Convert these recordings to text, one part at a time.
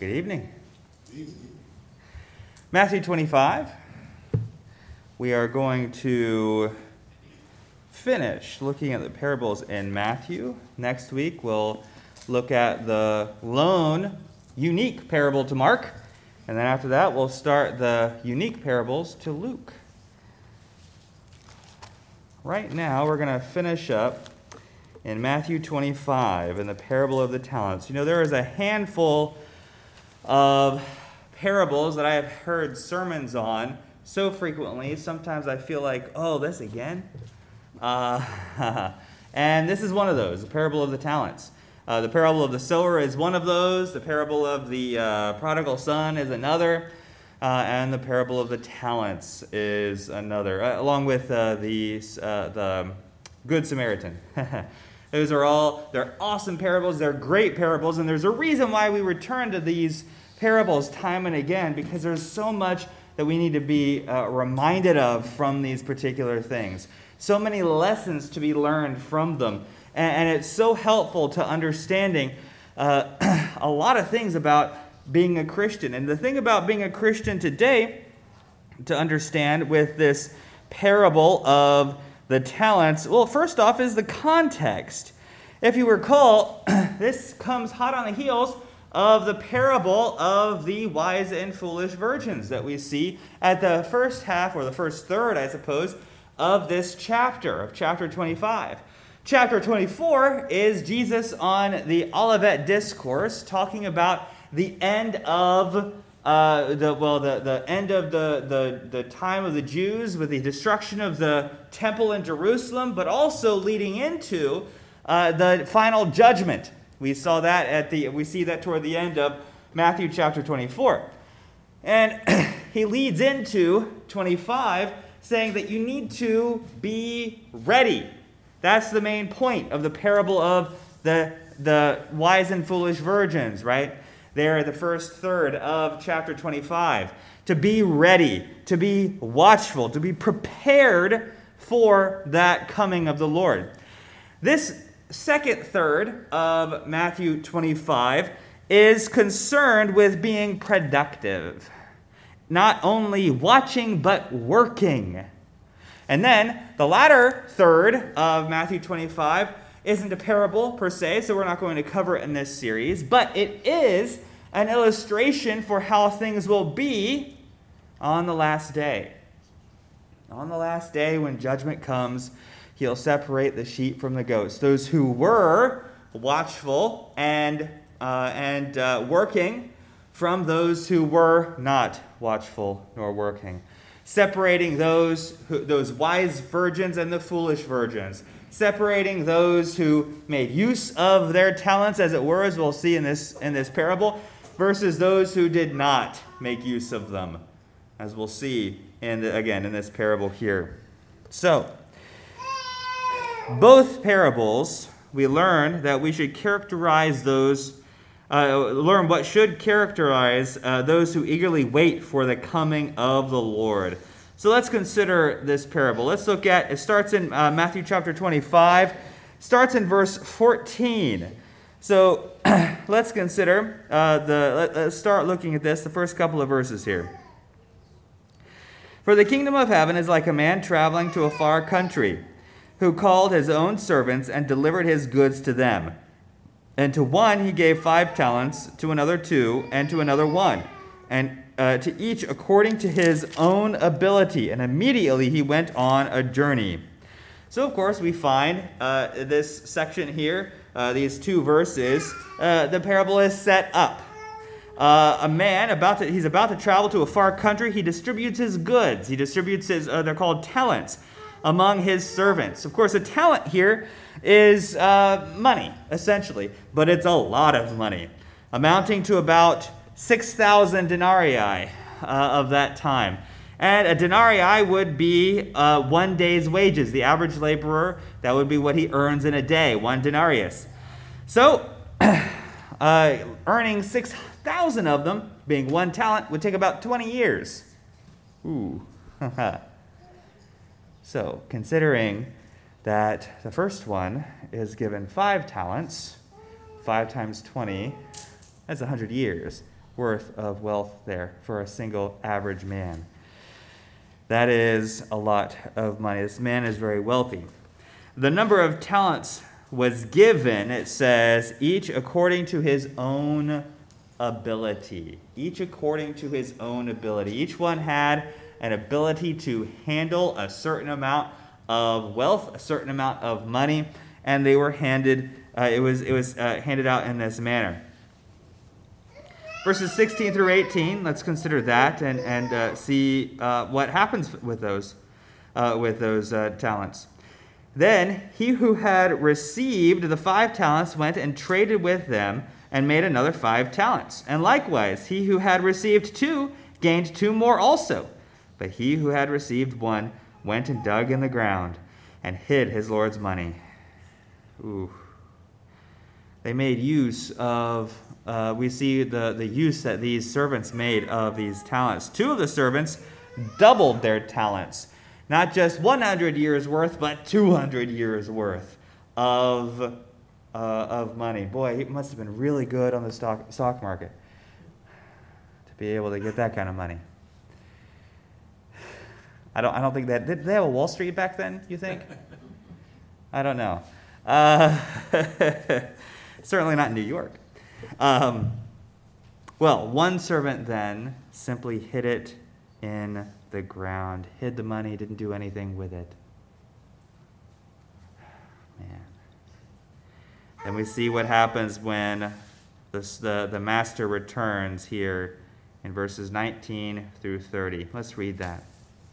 Good evening. Matthew 25. We are going to finish looking at the parables in Matthew. Next week, we'll look at the lone, unique parable to Mark. And then after that, we'll start the unique parables to Luke. Right now, we're going to finish up in Matthew 25 in the parable of the talents. You know, there is a handful of parables that I have heard sermons on so frequently. Sometimes I feel like, oh, this again? And this is one of those, the parable of the talents. The parable of the sower is one of those. The parable of the prodigal son is another. And the parable of the talents is another, along with the Good Samaritan. Those are all, they're awesome parables, they're great parables, and there's a reason why we return to these parables time and again, because there's so much that we need to be reminded of from these particular things. So many lessons to be learned from them. And it's so helpful to understanding a lot of things about being a Christian. And the thing about being a Christian today, to understand with this parable of the talents, well, first off is the context. If you recall, this comes hot on the heels of the parable of the wise and foolish virgins that we see at the first half, or the first third, I suppose, of this chapter, of chapter 25. Chapter 24 is Jesus on the Olivet Discourse, talking about the end of the end of the time of the Jews with the destruction of the temple in Jerusalem, but also leading into the final judgment. We see that toward the end of Matthew chapter 24. And he leads into 25 saying that you need to be ready. That's the main point of the parable of the wise and foolish virgins, right? There, the first third of chapter 25. To be ready, to be watchful, to be prepared for that coming of the Lord. This second third of Matthew 25 is concerned with being productive. Not only watching, but working. And then the latter third of Matthew 25 isn't a parable per se, so we're not going to cover it in this series, but it is an illustration for how things will be on the last day. On the last day, when judgment comes, he'll separate the sheep from the goats. Those who were watchful and working from those who were not watchful nor working. Separating those wise virgins and the foolish virgins. Separating those who made use of their talents, as it were, as we'll see in this parable, versus those who did not make use of them, as we'll see in this parable here. So, both parables, we learn that we should characterize learn what should characterize those who eagerly wait for the coming of the Lord. So let's consider this parable. Let's look at, it starts in Matthew chapter 25, starts in verse 14. So let's consider, let's start looking at this, the first couple of verses here. For the kingdom of heaven is like a man traveling to a far country, who called his own servants and delivered his goods to them. And to one he gave 5 talents, to another 2, and to another 1, and to each according to his own ability. And immediately he went on a journey. So, of course, we find this section here, these 2 verses, the parable is set up. A man, he's about to travel to a far country. He distributes his goods. He distributes his, they're called talents, among his servants. Of course, a talent here is money, essentially, but it's a lot of money, amounting to about 6,000 denarii of that time. And a denarii would be 1 day's wages. The average laborer, that would be what he earns in a day, 1 denarius. So, earning 6,000 of them, being 1 talent, would take about 20 years. Ooh. So, considering that the first one is given 5 talents, 5 times 20, that's 100 years. worth of wealth there for a single average man. That is a lot of money. This man is very wealthy. The number of talents was given, it says, each according to his own ability. Each according to his own ability. Each one had an ability to handle a certain amount of wealth, a certain amount of money, and they were handed. It was handed out in this manner. Verses 16 through 18. Let's consider that and see what happens with those talents. Then he who had received the 5 talents went and traded with them and made another 5 talents. And likewise, he who had received 2 gained 2 more also. But he who had received 1 went and dug in the ground and hid his Lord's money. Ooh. They made use of, we see the use that these servants made of these talents. 2 of the servants doubled their talents. Not just 100 years worth, but 200 years worth of money. Boy, he must have been really good on the stock market to be able to get that kind of money. I don't think that, did they have a Wall Street back then, you think? I don't know. Certainly not in New York. Well, one servant then simply hid it in the ground, hid the money, didn't do anything with it. Man. Then we see what happens when the master returns here in verses 19 through 30. Let's read that.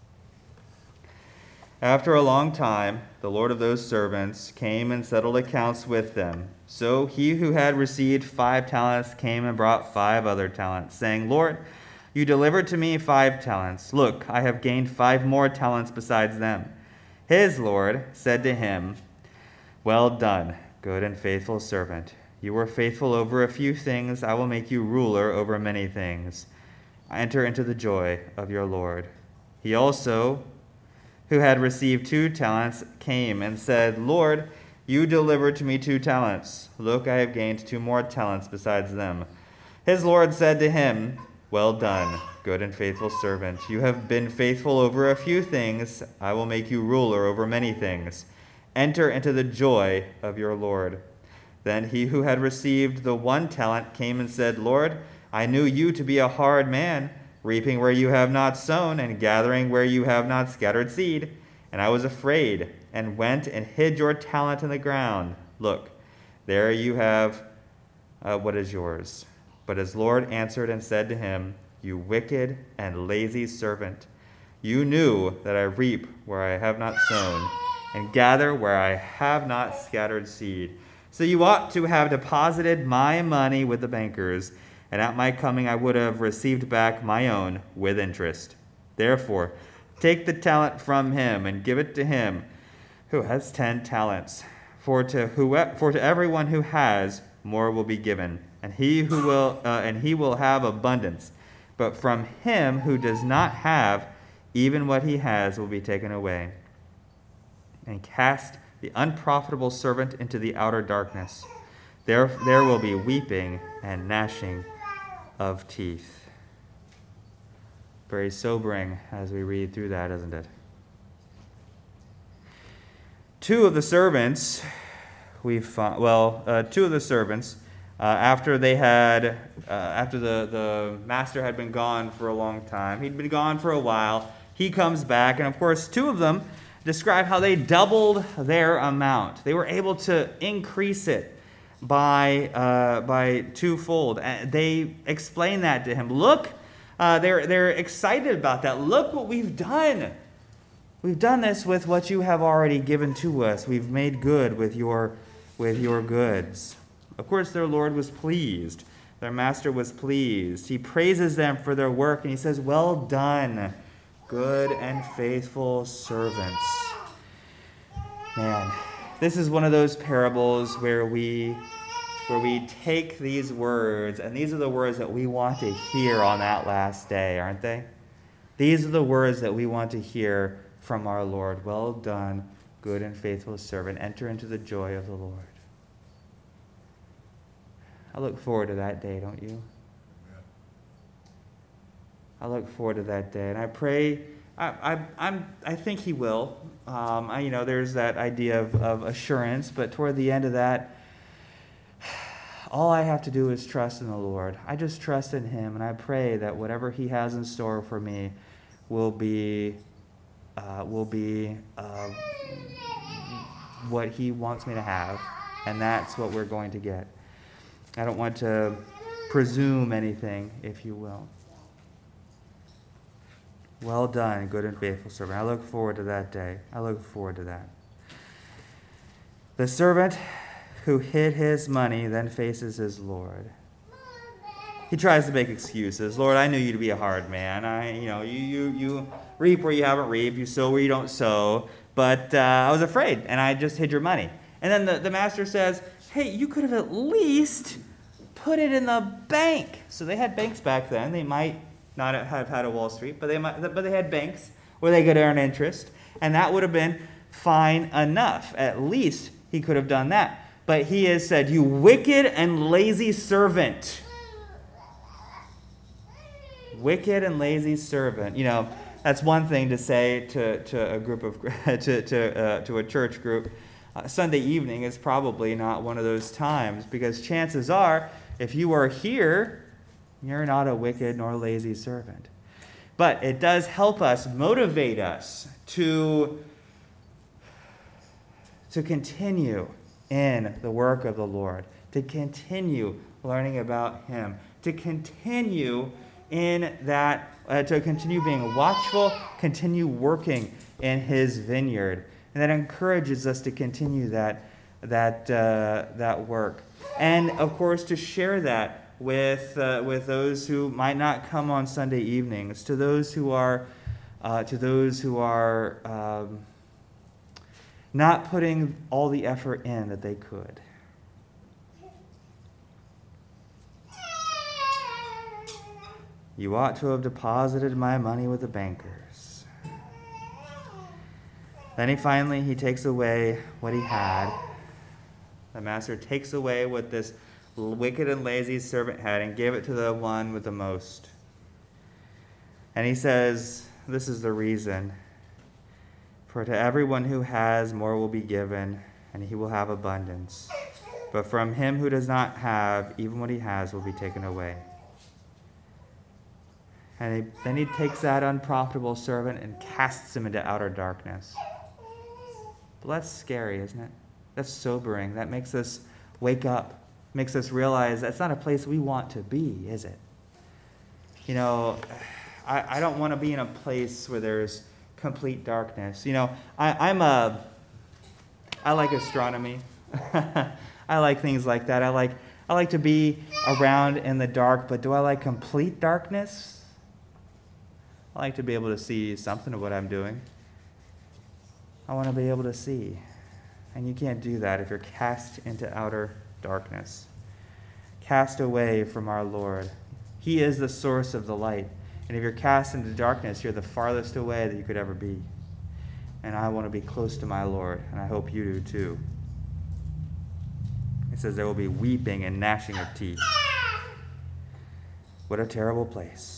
After a long time, the Lord of those servants came and settled accounts with them. So he who had received 5 talents came and brought 5 other talents, saying, Lord, you delivered to me 5 talents. Look, I have gained 5 more talents besides them. His Lord said to him, Well done, good and faithful servant. You were faithful over a few things. I will make you ruler over many things. Enter into the joy of your Lord. He also, who had received 2 talents, came and said, Lord, you delivered to me 2 talents. Look, I have gained 2 more talents besides them. His Lord said to him, Well done, good and faithful servant. You have been faithful over a few things. I will make you ruler over many things. Enter into the joy of your Lord. Then he who had received the 1 talent came and said, Lord, I knew you to be a hard man, reaping where you have not sown, and gathering where you have not scattered seed. And I was afraid, and went and hid your talent in the ground. Look, there you have what is yours. But his Lord answered and said to him, You wicked and lazy servant, you knew that I reap where I have not sown, and gather where I have not scattered seed. So you ought to have deposited my money with the bankers, and at my coming I would have received back my own with interest. Therefore, take the talent from him and give it to him who has 10 talents. For to everyone who has, more will be given, and he will have abundance. But from him who does not have, even what he has will be taken away. And cast the unprofitable servant into the outer darkness. There will be weeping and gnashing of teeth. Very sobering as we read through that, isn't it? 2 of the servants, after the master had been gone for a long time, he'd been gone for a while, he comes back, and of course 2 of them describe how they doubled their amount. They were able to increase it by twofold. They explain that to him. Look, they're excited about that. Look what we've done. We've done this with what you have already given to us. We've made good with your goods. Of course, their Lord was pleased. Their master was pleased. He praises them for their work, and he says, Well done, good and faithful servants. Man, this is one of those parables where we take these words, and these are the words that we want to hear on that last day, aren't they? These are the words that we want to hear from our Lord. Well done, good and faithful servant. Enter into the joy of the Lord. I look forward to that day, don't you? I look forward to that day, and I pray. I think he will. There's that idea of assurance, but toward the end of that, all I have to do is trust in the Lord. I just trust in him, and I pray that whatever he has in store for me will be what he wants me to have, and that's what we're going to get. I don't want to presume anything, if you will. Well done, good and faithful servant. I look forward to that day. I look forward to that. The servant who hid his money then faces his Lord. He tries to make excuses. Lord, I knew you to be a hard man. You reap where you haven't reaped. You sow where you don't sow. But I was afraid, and I just hid your money. And then the master says, hey, you could have at least put it in the bank. So they had banks back then. They might not have had a Wall Street, but they had banks where they could earn interest. And that would have been fine enough. At least he could have done that. But he has said, you wicked and lazy servant. Wicked and lazy servant. That's one thing to say to a group of to a church group. Sunday evening is probably not one of those times, because chances are, if you are here, you're not a wicked nor lazy servant. But it does help us, motivate us to continue in the work of the Lord, to continue learning about him, to continue in that, to continue being watchful, continue working in his vineyard. And that encourages us to continue that work. And, of course, to share that with those who might not come on Sunday evenings, to those who are not putting all the effort in that they could. You ought to have deposited my money with the bankers. Then he takes away what he had. The master takes away what this wicked and lazy servant had and gave it to the one with the most. And he says, this is the reason. For to everyone who has, more will be given, and he will have abundance. But from him who does not have, even what he has will be taken away. And then he takes that unprofitable servant and casts him into outer darkness. But that's scary, isn't it? That's sobering. That makes us wake up, makes us realize that's not a place we want to be, is it? I don't want to be in a place where there's complete darkness. I like astronomy. I like things like that. I like to be around in the dark, but do I like complete darkness? I like to be able to see something of what I'm doing. I want to be able to see. And you can't do that if you're cast into outer darkness. Cast away from our Lord. He is the source of the light. And if you're cast into darkness, you're the farthest away that you could ever be. And I want to be close to my Lord, and I hope you do too. It says there will be weeping and gnashing of teeth. What a terrible place.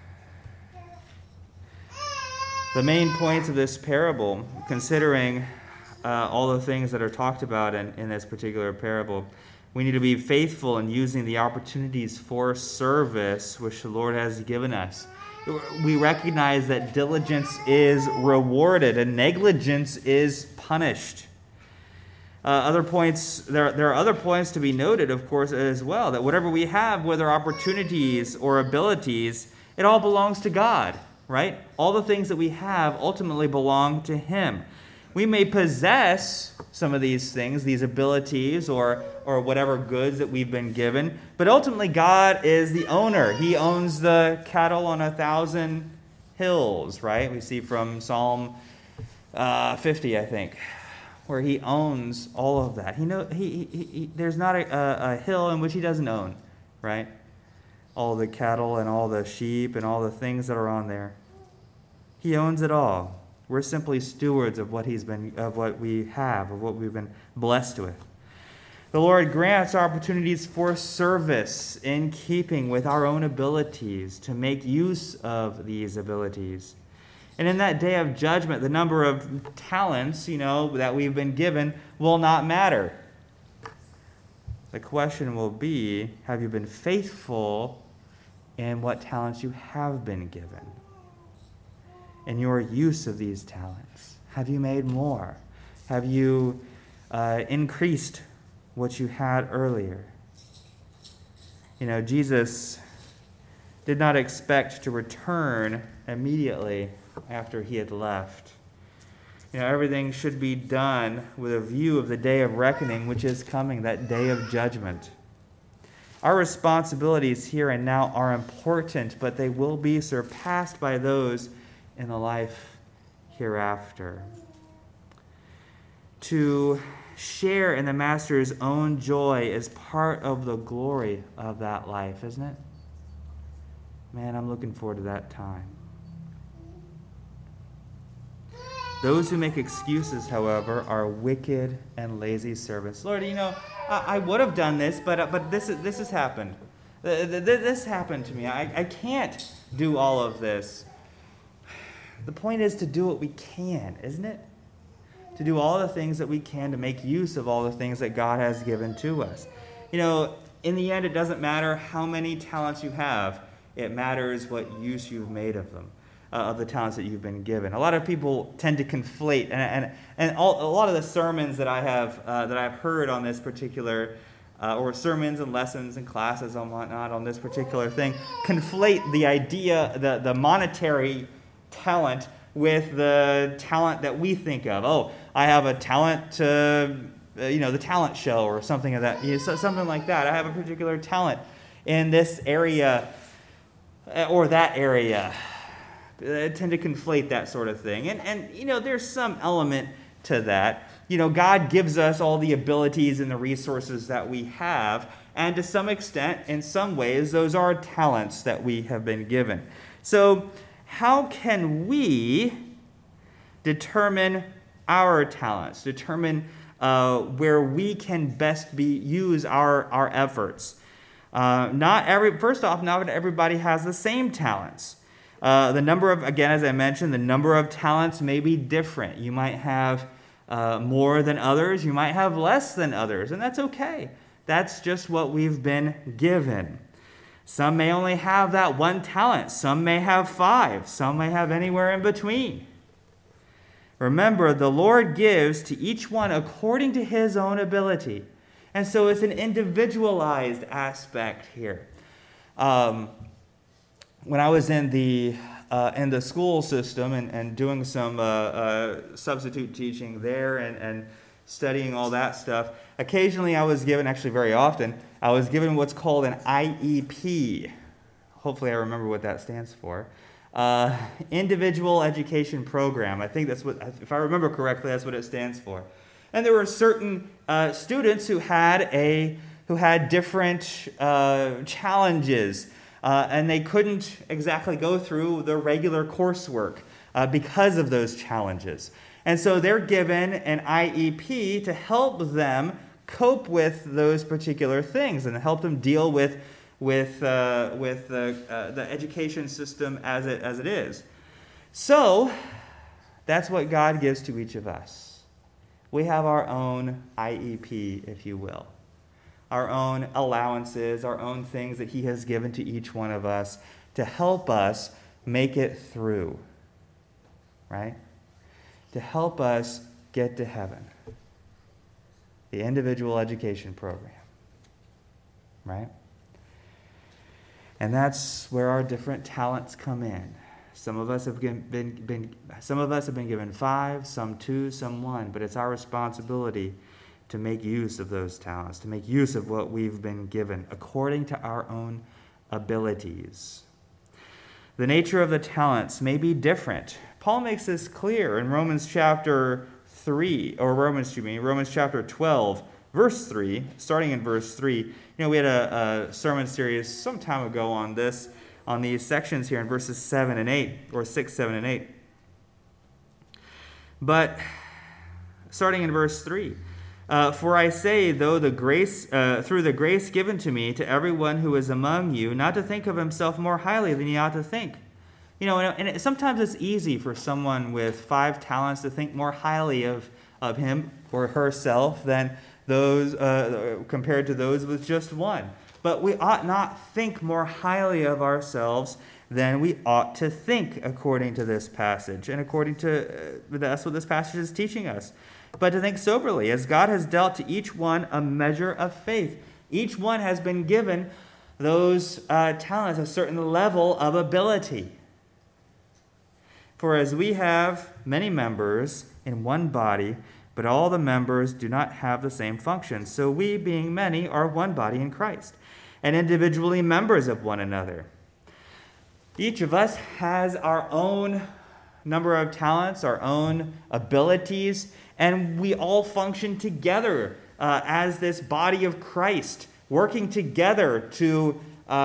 The main points of this parable, considering all the things that are talked about in this particular parable, we need to be faithful in using the opportunities for service which the Lord has given us. We recognize that diligence is rewarded and negligence is punished. Other points, there are other points to be noted, of course, as well, that whatever we have, whether opportunities or abilities, it all belongs to God, right? All the things that we have ultimately belong to him. We may possess some of these things, these abilities or whatever goods that we've been given, but ultimately God is the owner. He owns the cattle on 1,000 hills, right? We see from Psalm 50, I think, where he owns all of that. There's not a hill in which he doesn't own, right? All the cattle and all the sheep and all the things that are on there. He owns it all. We're simply stewards of what we have, of what we've been blessed with. The Lord grants opportunities for service in keeping with our own abilities to make use of these abilities. And in that day of judgment, the number of talents, that we've been given will not matter. The question will be, have you been faithful in what talents you have been given? In your use of these talents, have you made more? Have you increased what you had earlier? Jesus did not expect to return immediately after he had left. Everything should be done with a view of the day of reckoning, which is coming, that day of judgment. Our responsibilities here and now are important, but they will be surpassed by those in the life hereafter. To share in the Master's own joy is part of the glory of that life, isn't it? Man, I'm looking forward to that time. Those who make excuses, however, are wicked and lazy servants. Lord, I would have done this, but this has happened. This happened to me. I can't do all of this. The point is to do what we can, isn't it? To do all the things that we can to make use of all the things that God has given to us. In the end, it doesn't matter how many talents you have. It matters what use you've made of them. Of the talents that you've been given. A lot of people tend to conflate, and a lot of the sermons that I've heard on this particular, or sermons and lessons and classes and whatnot on this particular thing, conflate the idea, the monetary talent with the talent that we think of. Oh, I have a talent to, the talent show or something of that, something like that. I have a particular talent in this area or that area. I tend to conflate that sort of thing. And there's some element to that. God gives us all the abilities and the resources that we have. And to some extent, in some ways, those are talents that we have been given. So how can we determine our talents, determine where we can best use our efforts? Not everybody has the same talents. The number of, again, as I mentioned, the number of talents may be different. You might have more than others. You might have less than others, and that's okay. That's just what we've been given. Some may only have that one talent. Some may have 5. Some may have anywhere in between. Remember, the Lord gives to each one according to his own ability. And so it's an individualized aspect here. When I was in the school system and doing some substitute teaching there and studying all that stuff, occasionally I was given, actually very often, I was given what's called an IEP. Hopefully I remember what that stands for. Individual Education Program. I think that's what, if I remember correctly, that's what it stands for. And there were certain students who had different challenges. And they couldn't exactly go through the regular coursework because of those challenges. And so they're given an IEP to help them cope with those particular things and help them deal with the education system as it is. So that's what God gives to each of us. We have our own IEP, if you will. Our own allowances, our own things that he has given to each one of us to help us make it through, right? To help us get to heaven. The individual education program, right? And that's where our different talents come in. Some of us have been given 5, some 2, some 1, but it's our responsibility to make use of those talents, to make use of what we've been given according to our own abilities. The nature of the talents may be different. Paul makes this clear in Romans chapter 12, verse 3, starting in verse 3. We had a sermon series some time ago on these sections here in verses 7 and 8, or 6, 7, and 8. But starting in verse 3, For I say, through the grace given to me, to everyone who is among you, not to think of himself more highly than he ought to think. Sometimes it's easy for someone with 5 talents to think more highly of him or herself than those compared to those with just 1. But we ought not think more highly of ourselves than we ought to think, according to this passage, and according to that's what this passage is teaching us. But to think soberly, as God has dealt to each one a measure of faith. Each one has been given those talents, a certain level of ability. For as we have many members in one body, but all the members do not have the same function, so we, being many, are one body in Christ, and individually members of one another. Each of us has our own number of talents, our own abilities, and we all function together as this body of Christ, working together to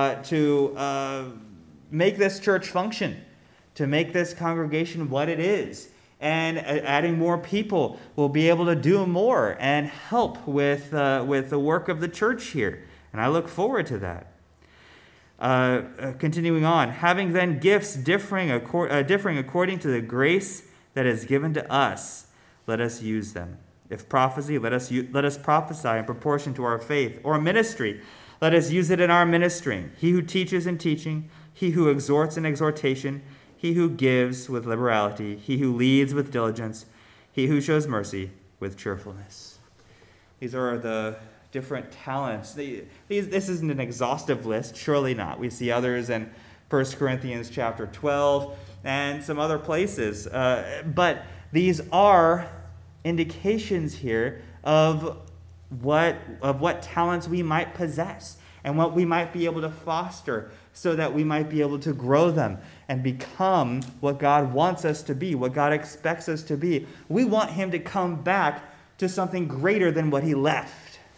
make this church function, to make this congregation what it is. And adding more people will be able to do more and help with the work of the church here. And I look forward to that. Continuing on, having then gifts differing according to the grace that is given to us, let us use them. If prophecy, let us prophesy in proportion to our faith. Or ministry, let us use it in our ministering. He who teaches in teaching, he who exhorts in exhortation, he who gives with liberality, he who leads with diligence, he who shows mercy with cheerfulness. These are the different talents. This isn't an exhaustive list, surely not. We see others in 1 Corinthians chapter 12 and some other places. But these are indications here of what talents we might possess and what we might be able to foster so that we might be able to grow them and become what God wants us to be, what God expects us to be. We want him to come back to something greater than what he left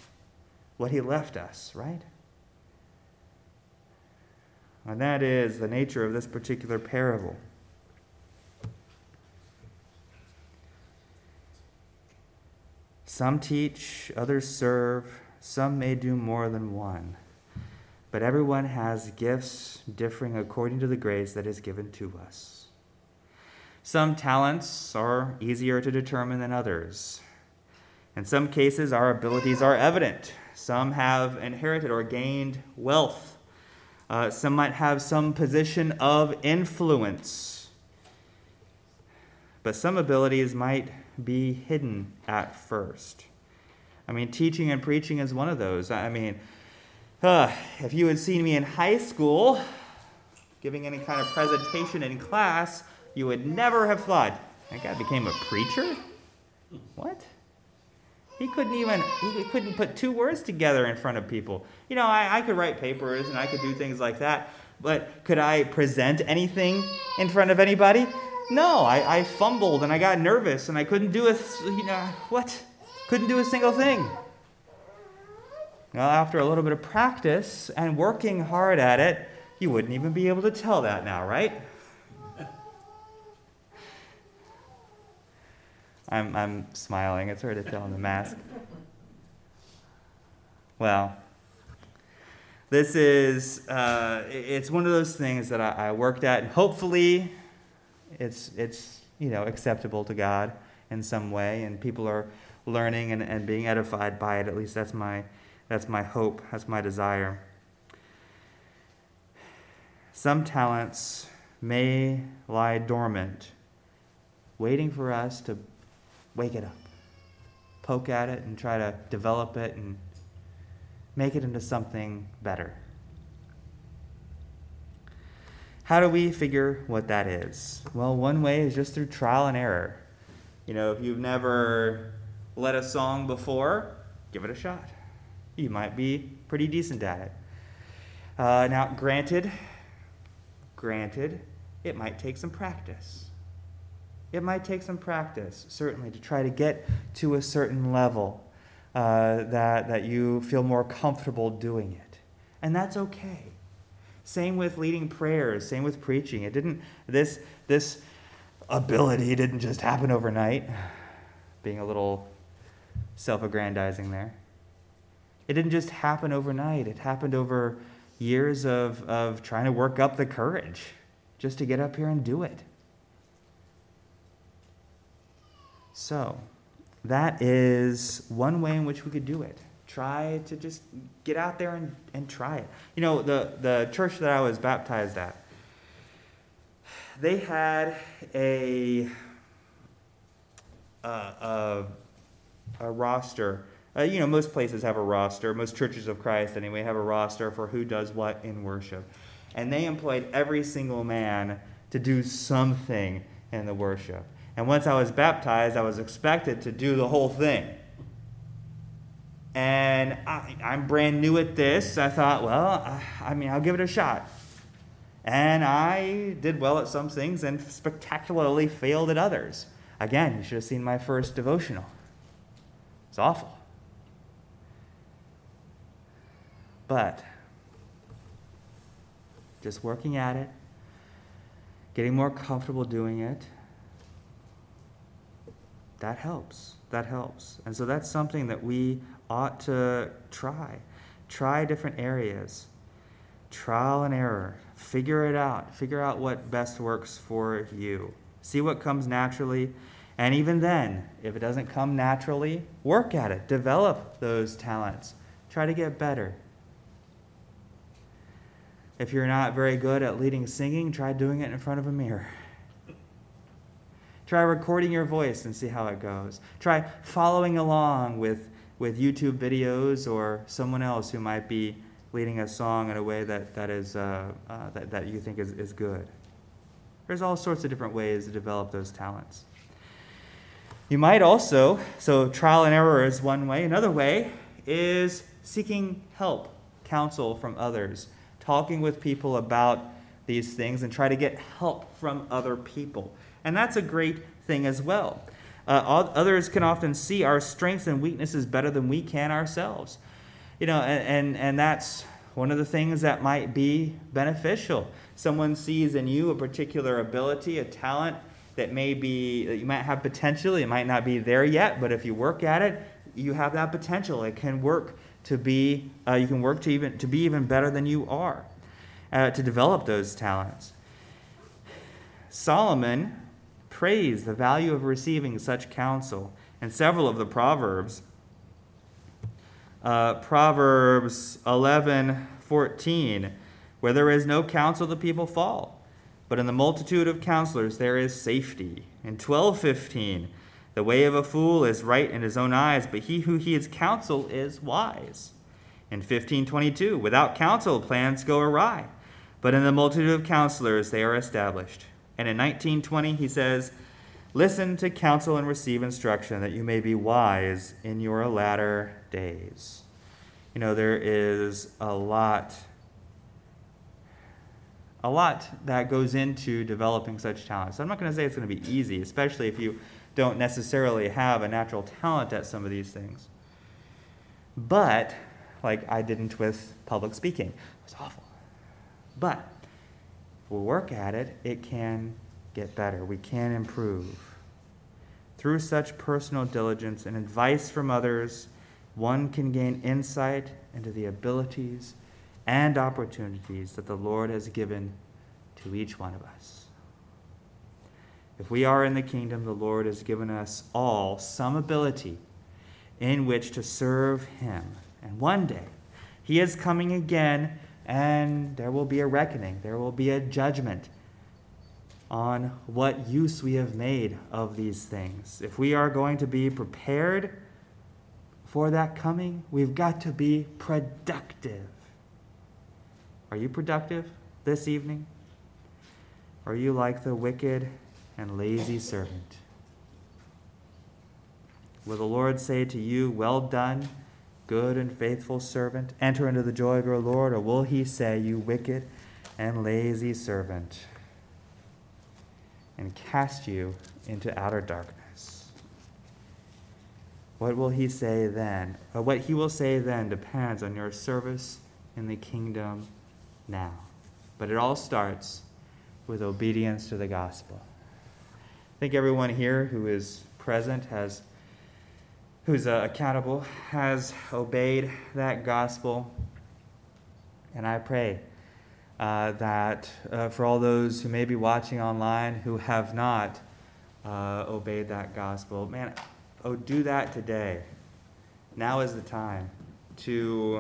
us, right? And that is the nature of this particular parable. Some teach, others serve, some may do more than one. But everyone has gifts differing according to the grace that is given to us. Some talents are easier to determine than others. In some cases, our abilities are evident. Some have inherited or gained wealth. Some might have some position of influence. But some abilities might be hidden at first. Teaching and preaching is one of those. If you had seen me in high school giving any kind of presentation in class, you would never have thought, that guy became a preacher? What? He couldn't put 2 words together in front of people. I could write papers and I could do things like that, but could I present anything in front of anybody? No, I fumbled and I got nervous and I couldn't do couldn't do a single thing. Well, after a little bit of practice and working hard at it, you wouldn't even be able to tell that now, right? I'm smiling. It's hard to tell in the mask. Well, this is it's one of those things that I worked at, and hopefully it's acceptable to God in some way, and people are learning and being edified by it. At least that's my hope. That's my desire. Some talents may lie dormant, waiting for us to wake it up, poke at it and try to develop it and make it into something better. How do we figure what that is? Well, one way is just through trial and error. If you've never led a song before, give it a shot. You might be pretty decent at it. Now, granted, it might take some practice. It might take some practice, certainly, to try to get to a certain level that you feel more comfortable doing it. And that's okay. Same with leading prayers, same with preaching. This ability didn't just happen overnight. Being a little self-aggrandizing there. It didn't just happen overnight. It happened over years of trying to work up the courage just to get up here and do it. So, that is one way in which we could do it. Try to just get out there and try it. You know, the church that I was baptized at, they had a roster. Most places have a roster. Most churches of Christ, anyway, have a roster for who does what in worship. And they employed every single man to do something in the worship. And once I was baptized, I was expected to do the whole thing. And I'm brand new at this. I thought, well, I'll give it a shot. And I did well at some things and spectacularly failed at others. Again, you should have seen my first devotional. It's awful. But just working at it, getting more comfortable doing it, that helps. That helps. And so that's something that we ought to try. Try different areas. Trial and error. Figure it out. Figure out what best works for you. See what comes naturally. And even then, if it doesn't come naturally, work at it. Develop those talents. Try to get better. If you're not very good at leading singing, try doing it in front of a mirror. Try recording your voice and see how it goes. Try following along with YouTube videos or someone else who might be leading a song in a way that you think is good. There's all sorts of different ways to develop those talents. You might also, so trial and error is one way. Another way is seeking help, counsel from others, talking with people about these things and try to get help from other people. And that's a great thing as well. Others can often see our strengths and weaknesses better than we can ourselves. And that's one of the things that might be beneficial. Someone sees in you a particular ability, a talent that you might have potential. It might not be there yet, but if you work at it, you have that potential. It can work to be. You can work to be even better than you are, to develop those talents. Solomon praised the value of receiving such counsel in several of the Proverbs. Proverbs 11:14, where there is no counsel, the people fall, but in the multitude of counselors there is safety. In 12:15, the way of a fool is right in his own eyes, but he who heeds counsel is wise. In 15:22, without counsel plans go awry, but in the multitude of counselors they are established. And in 19:20 he says, listen to counsel and receive instruction, that you may be wise in your latter days. There is a lot that goes into developing such talents. So I'm not going to say it's going to be easy, especially if you don't necessarily have a natural talent at some of these things. But, like I didn't with public speaking. It was awful. But if we work at it, it can get better. We can improve. Through such personal diligence and advice from others, one can gain insight into the abilities and opportunities that the Lord has given to each one of us. If we are in the kingdom, the Lord has given us all some ability in which to serve Him. And one day, He is coming again, and there will be a reckoning. There will be a judgment on what use we have made of these things. If we are going to be prepared for that coming, we've got to be productive. Are you productive this evening? Or are you like the wicked and lazy servant? Will the Lord say to you, well done, good and faithful servant, enter into the joy of your Lord? Or will He say, you wicked and lazy servant, and cast you into outer darkness? What will He say then? What He will say then depends on your service in the kingdom now. But it all starts with obedience to the gospel. I think everyone here who is present has who's accountable, has obeyed that gospel. And I pray that for all those who may be watching online who have not obeyed that gospel, man, do that today. Now is the time to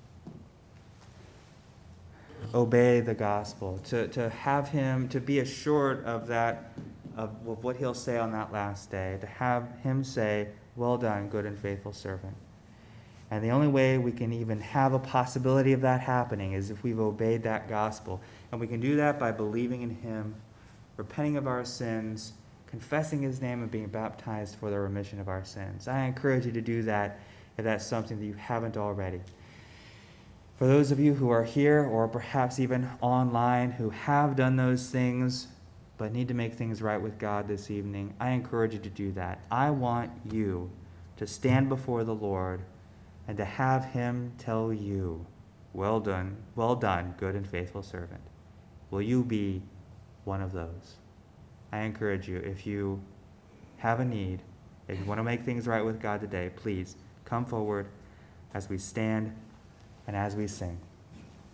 obey the gospel, to have him, to be assured of that, of what he'll say on that last day, to have him say, "Well done, good and faithful servant." And the only way we can even have a possibility of that happening is if we've obeyed that gospel. And we can do that by believing in him, repenting of our sins, confessing his name, and being baptized for the remission of our sins. I encourage you to do that if that's something that you haven't already. For those of you who are here or perhaps even online who have done those things but need to make things right with God this evening, I encourage you to do that. I want you to stand before the Lord and to have him tell you, well done, good and faithful servant." Will you be one of those? I encourage you, if you have a need, if you want to make things right with God today, please come forward as we stand and as we sing.